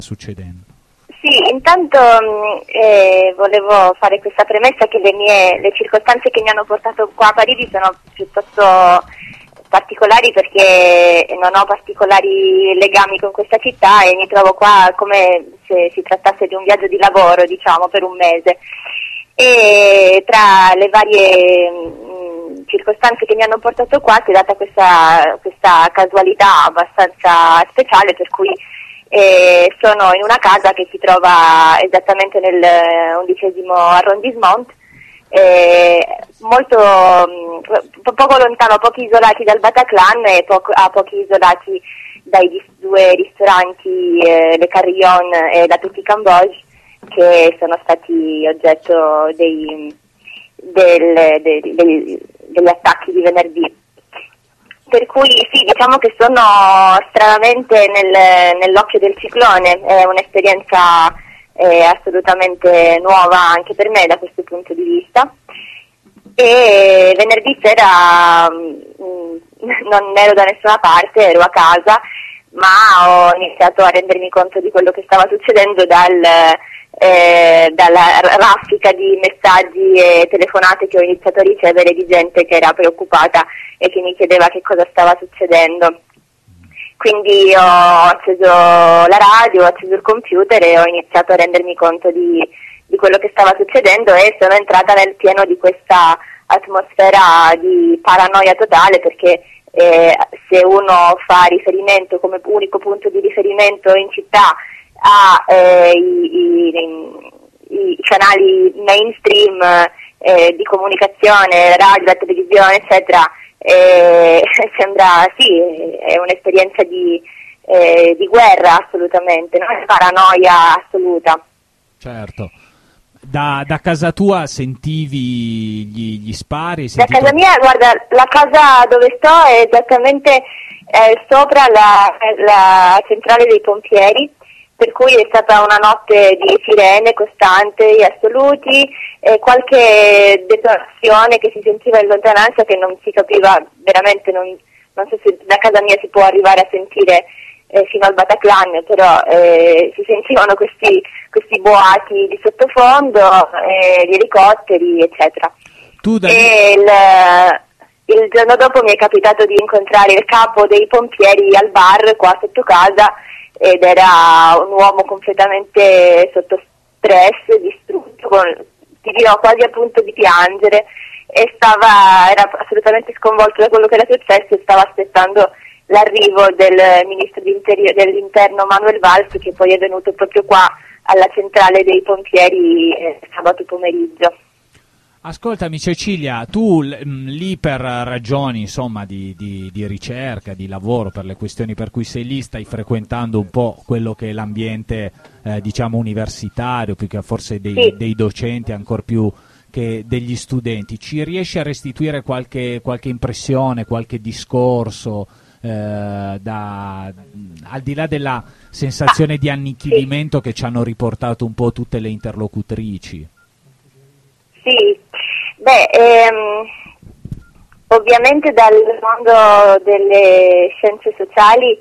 succedendo. Sì, intanto volevo fare questa premessa che le circostanze che mi hanno portato qua a Parigi sono piuttosto particolari, perché non ho particolari legami con questa città e mi trovo qua come se si trattasse di un viaggio di lavoro, diciamo, per un mese. E tra le varie circostanze che mi hanno portato qua si è data questa casualità abbastanza speciale, per cui sono in una casa che si trova esattamente nel 11° arrondissement, poco lontano, pochi isolati dal Bataclan e a pochi isolati dai due ristoranti Le Carillon e la Petit Cambodge, che sono stati oggetto degli attacchi di venerdì. Per cui sì, diciamo che sono stranamente nell'occhio del ciclone, è un'esperienza assolutamente nuova anche per me da questo punto di vista. E venerdì sera non ero da nessuna parte, ero a casa, ma ho iniziato a rendermi conto di quello che stava succedendo dalla raffica di messaggi e telefonate che ho iniziato a ricevere di gente che era preoccupata e che mi chiedeva che cosa stava succedendo. Quindi ho acceso la radio, ho acceso il computer e ho iniziato a rendermi conto di quello che stava succedendo, e sono entrata nel pieno di questa atmosfera di paranoia totale, perché se uno fa riferimento come unico punto di riferimento in città i canali mainstream di comunicazione, radio, la televisione, eccetera, sembra, sì, è un'esperienza di guerra assolutamente, no? Paranoia assoluta. Certo. Da casa tua sentivi gli spari? Da casa mia, guarda, la casa dove sto è esattamente sopra la centrale dei pompieri, per cui è stata una notte di sirene costante, assoluti, qualche detonazione che si sentiva in lontananza che non si capiva veramente, non so se da casa mia si può arrivare a sentire fino al Bataclan, però si sentivano questi boati di sottofondo, gli elicotteri, eccetera. Il giorno dopo mi è capitato di incontrare il capo dei pompieri al bar qua sotto casa, ed era un uomo completamente sotto stress, distrutto, ti dirò quasi a punto di piangere, e era assolutamente sconvolto da quello che era successo e stava aspettando l'arrivo del ministro dell'interno Manuel Valls, che poi è venuto proprio qua alla centrale dei pompieri sabato pomeriggio. Ascoltami Cecilia, tu lì per ragioni insomma di ricerca, di lavoro, per le questioni per cui sei lì, stai frequentando un po' quello che è l'ambiente diciamo universitario, più che forse dei docenti, ancor più che degli studenti. Ci riesci a restituire qualche impressione, qualche discorso, al di là della sensazione di annichilimento che ci hanno riportato un po' tutte le interlocutrici? Sì, ovviamente dal mondo delle scienze sociali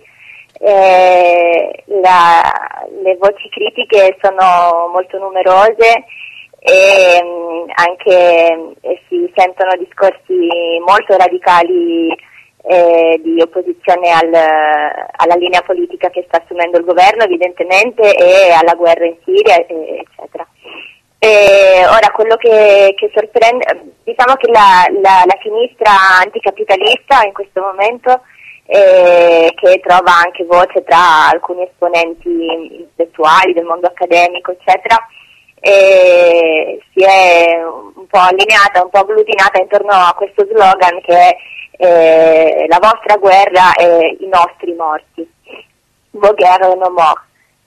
le voci critiche sono molto numerose, e anche si sentono discorsi molto radicali di opposizione alla linea politica che sta assumendo il governo, evidentemente, e alla guerra in Siria, eccetera. Ora, quello che sorprende, diciamo che la sinistra anticapitalista in questo momento, che trova anche voce tra alcuni esponenti intellettuali del mondo accademico, eccetera, si è un po' allineata, un po' agglutinata intorno a questo slogan che è la vostra guerra e i nostri morti, vos guerre no mort.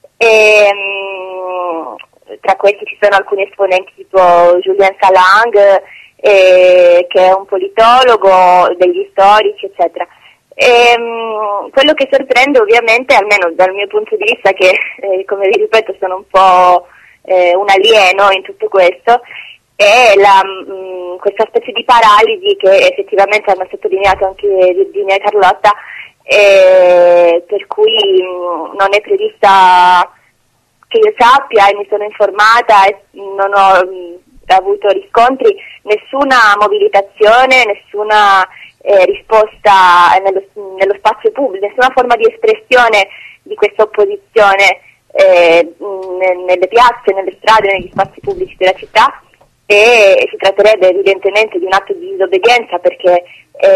Tra questi ci sono alcuni esponenti tipo Julien Salang, che è un politologo, degli storici, eccetera. Quello che sorprende, ovviamente, almeno dal mio punto di vista, che come vi ripeto sono un po' un alieno in tutto questo, è questa specie di paralisi che effettivamente hanno sottolineato anche Virginia e Carlotta, per cui non è prevista che io sappia e mi sono informata e non ho avuto riscontri, nessuna mobilitazione, nessuna risposta nello spazio pubblico, nessuna forma di espressione di questa opposizione nelle piazze, nelle strade, negli spazi pubblici della città, e si tratterebbe evidentemente di un atto di disobbedienza, perché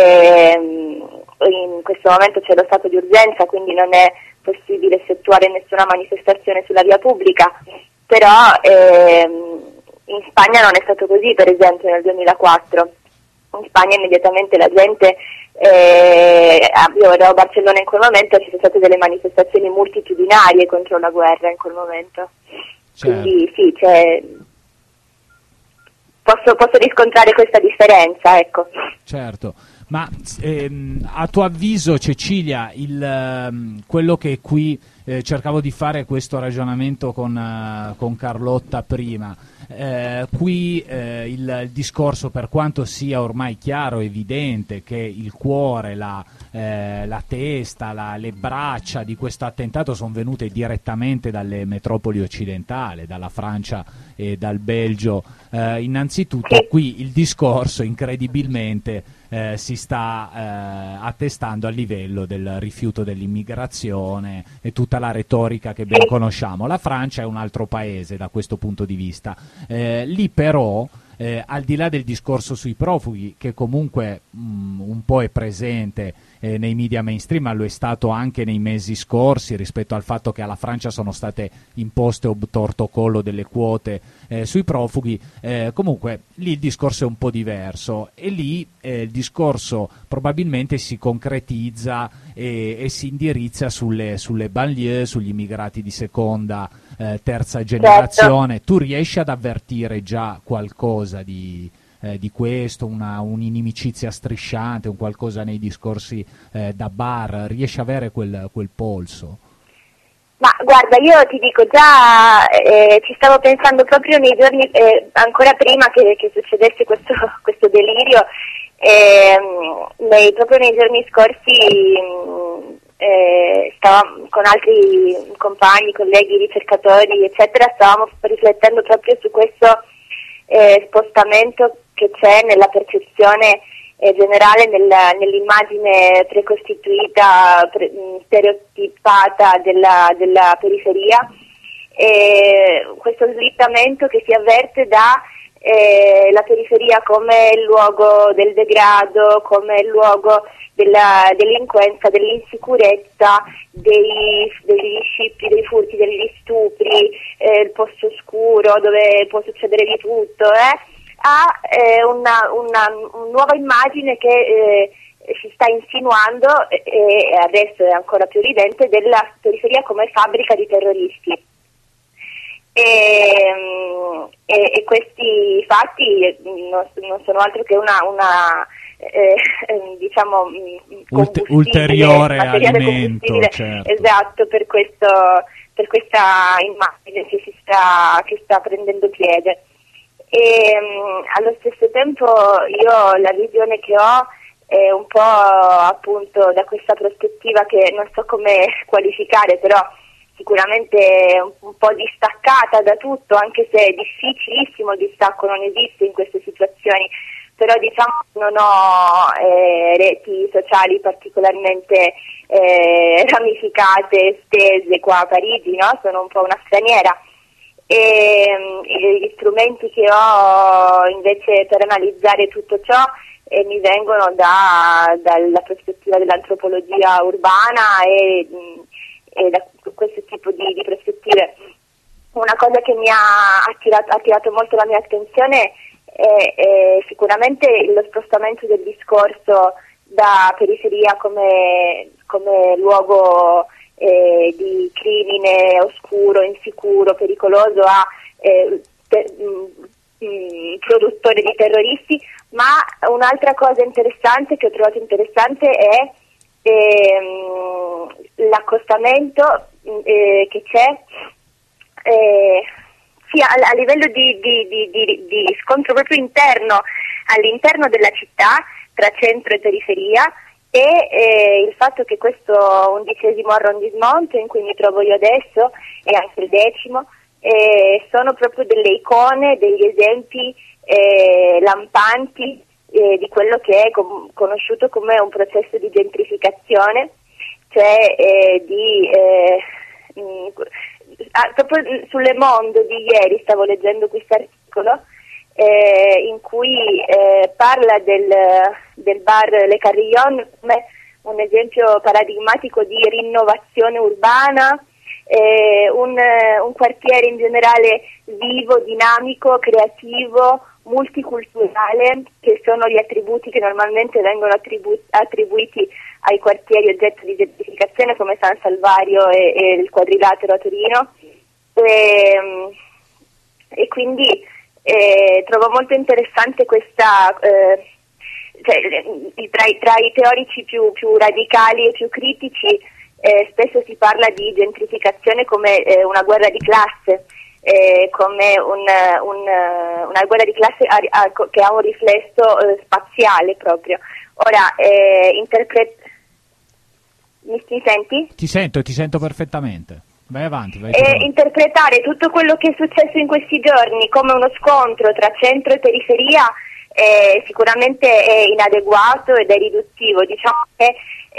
in questo momento c'è lo stato di urgenza, quindi non è possibile effettuare nessuna manifestazione sulla via pubblica, però in Spagna non è stato così, per esempio nel 2004. In Spagna immediatamente la gente, io ero a Barcellona in quel momento, ci sono state delle manifestazioni multitudinarie contro la guerra in quel momento. Certo. Quindi sì, posso riscontrare questa differenza, ecco. Certo. Ma a tuo avviso, Cecilia, quello che qui cercavo di fare questo ragionamento con Carlotta prima, qui il discorso, per quanto sia ormai chiaro, evidente che il cuore, la testa, le braccia di questo attentato sono venute direttamente dalle metropoli occidentali, dalla Francia e dal Belgio, innanzitutto qui il discorso incredibilmente si sta attestando a livello del rifiuto dell'immigrazione e tutta la retorica che ben conosciamo. La Francia è un altro paese da questo punto di vista. Lì però, al di là del discorso sui profughi, che comunque un po' è presente nei media mainstream, ma lo è stato anche nei mesi scorsi, rispetto al fatto che alla Francia sono state imposte obtorto collo delle quote sui profughi, comunque lì il discorso è un po' diverso, e lì il discorso probabilmente si concretizza e si indirizza sulle banlieue, sugli immigrati di seconda, terza generazione. Certo. Tu riesci ad avvertire già qualcosa di questo, un'inimicizia strisciante, un qualcosa nei discorsi da bar? Riesci a avere quel polso? Ma guarda, io ti dico già, ci stavo pensando proprio nei giorni, ancora prima che succedesse questo delirio, proprio nei giorni scorsi stavamo con altri compagni, colleghi, ricercatori, eccetera, stavamo riflettendo proprio su questo spostamento che c'è nella percezione generale, nell'immagine precostituita, stereotipata della periferia, questo slittamento che si avverte da la periferia come il luogo del degrado, come il luogo della delinquenza, dell'insicurezza, degli scippi, dei furti, degli stupri, il posto oscuro dove può succedere di tutto, ha una nuova immagine che si sta insinuando, e adesso è ancora più evidente, della periferia come fabbrica di terroristi. E questi fatti non sono altro che diciamo ulteriore alimento, certo. Esatto, per questa immagine che sta prendendo piede. E allo stesso tempo io la visione che ho è un po' appunto da questa prospettiva che non so come qualificare, però sicuramente un po' distaccata da tutto, anche se è difficilissimo, il distacco non esiste in queste situazioni, però diciamo non ho reti sociali particolarmente ramificate, estese qua a Parigi, no? Sono un po' una straniera, e gli strumenti che ho invece per analizzare tutto ciò mi vengono dalla prospettiva dell'antropologia urbana e da questo tipo di prospettive. Una cosa che mi ha attirato molto la mia attenzione è sicuramente lo spostamento del discorso da periferia come luogo di crimine oscuro, insicuro, pericoloso a produttore di terroristi, ma un'altra cosa interessante che ho trovato interessante è l'accostamento che c'è sia a livello di scontro proprio interno, all'interno della città, tra centro e periferia, e il fatto che questo 11° arrondissement in cui mi trovo io adesso e anche il 10° sono proprio delle icone, degli esempi lampanti di quello che è conosciuto come un processo di gentrificazione, cioè proprio su Le Monde di ieri stavo leggendo questo articolo in cui parla del bar Le Carillon come un esempio paradigmatico di rinnovazione urbana, un quartiere in generale vivo, dinamico, creativo, multiculturale, che sono gli attributi che normalmente vengono attribuiti ai quartieri oggetto di gentrificazione come San Salvario e il Quadrilatero a Torino, e quindi trovo molto interessante questa tra i teorici più radicali e più critici spesso si parla di gentrificazione come una guerra di classe, come una guerra di classe che ha un riflesso spaziale proprio. Ora, mi senti? Ti sento perfettamente. Vai avanti. Interpretare tutto quello che è successo in questi giorni come uno scontro tra centro e periferia sicuramente è inadeguato ed è riduttivo. Diciamo che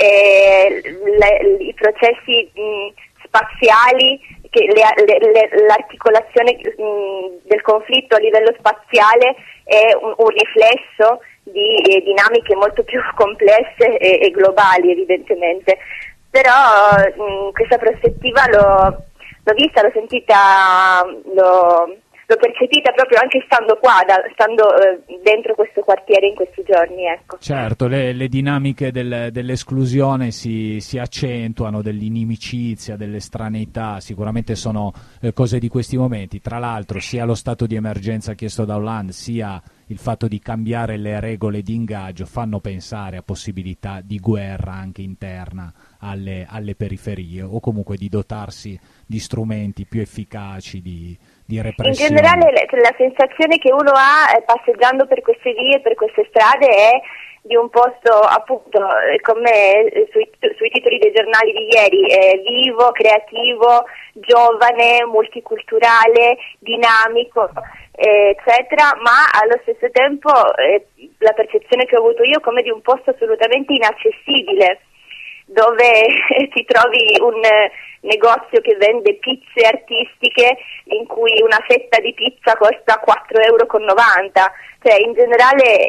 i processi spaziali, l'articolazione del conflitto a livello spaziale è un riflesso di dinamiche molto più complesse e globali, evidentemente. Però questa prospettiva l'ho vista, l'ho sentita, l'ho percepita proprio anche stando qua, stando dentro questo quartiere in questi giorni, ecco. Certo, le dinamiche dell'esclusione si accentuano, dell'inimicizia, dell'estraneità, sicuramente sono cose di questi momenti. Tra l'altro sia lo stato di emergenza chiesto da Hollande, sia il fatto di cambiare le regole di ingaggio fanno pensare a possibilità di guerra anche interna alle periferie, o comunque di dotarsi di strumenti più efficaci di repressione. In generale la sensazione che uno ha passeggiando per queste vie, per queste strade, è di un posto, appunto, come sui titoli dei giornali di ieri, vivo, creativo, giovane, multiculturale, dinamico, eccetera, ma allo stesso tempo la percezione che ho avuto io come di un posto assolutamente inaccessibile, dove ti trovi un negozio che vende pizze artistiche in cui una fetta di pizza costa 4,90 €, cioè in generale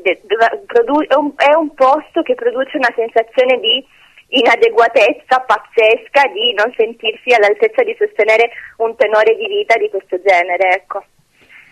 è un posto che produce una sensazione di inadeguatezza pazzesca, di non sentirsi all'altezza di sostenere un tenore di vita di questo genere, ecco.